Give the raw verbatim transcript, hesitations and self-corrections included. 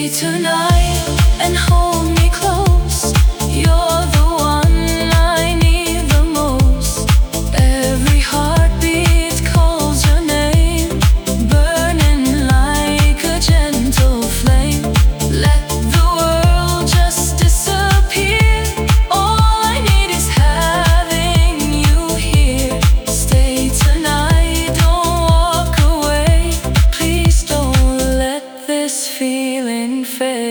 tonight and hold me close. You're the one I need the most. Every heartbeat calls your name, burning like a gentle flame. Let the world just disappear. All I need is having you here. Stay tonight, don't walk away. Please don't let this feeling fade.